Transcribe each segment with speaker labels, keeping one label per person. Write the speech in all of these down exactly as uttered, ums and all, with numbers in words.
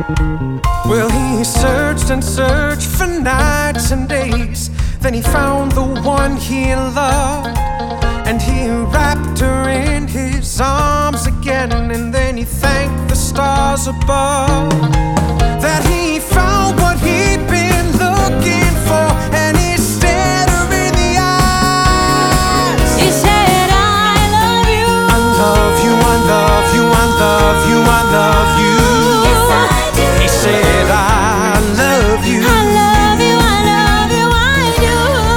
Speaker 1: Well, he searched and searched for nights and days. Then he found the one he loved, and he wrapped her in his arms again. And then he thanked the stars above that he found what he'd been looking for, and he stared her in the eyes.
Speaker 2: He said, I love you.
Speaker 1: I love you, I love you, I love you, I love you.
Speaker 2: Yes, I do.
Speaker 1: He said, I love you.
Speaker 2: I love you, I love you, I do.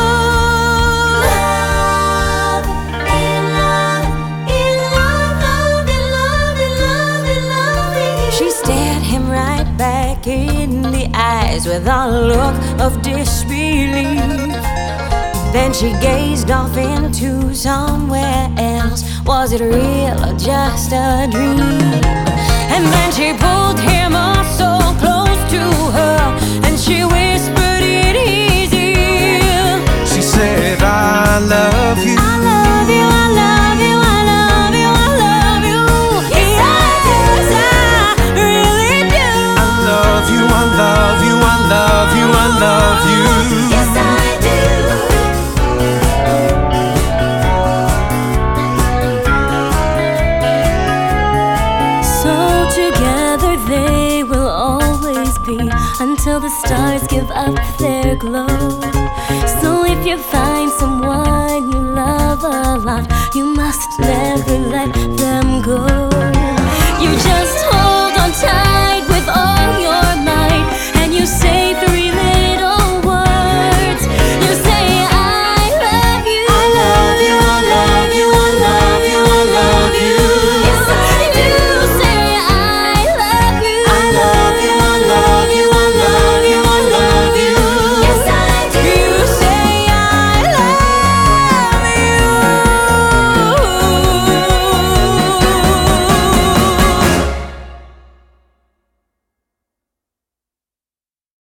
Speaker 2: Love, in love, in love, love, in love, in love, in love, in love. She stared him right back in the eyes with a look of disbelief. Then she gazed off into somewhere else. Was it real or just a dream? And then she pulled him up so close to her, and she whispered in his ear.
Speaker 1: She said, I love you.
Speaker 2: I love you, I love you, I love you, I love you. Yes, I really do.
Speaker 1: I love you, I love you, I love you, I love you.
Speaker 2: Yes, I do. So together they will always be, until the stars give up their glow. So if you find someone you love a lot, you must never let them go.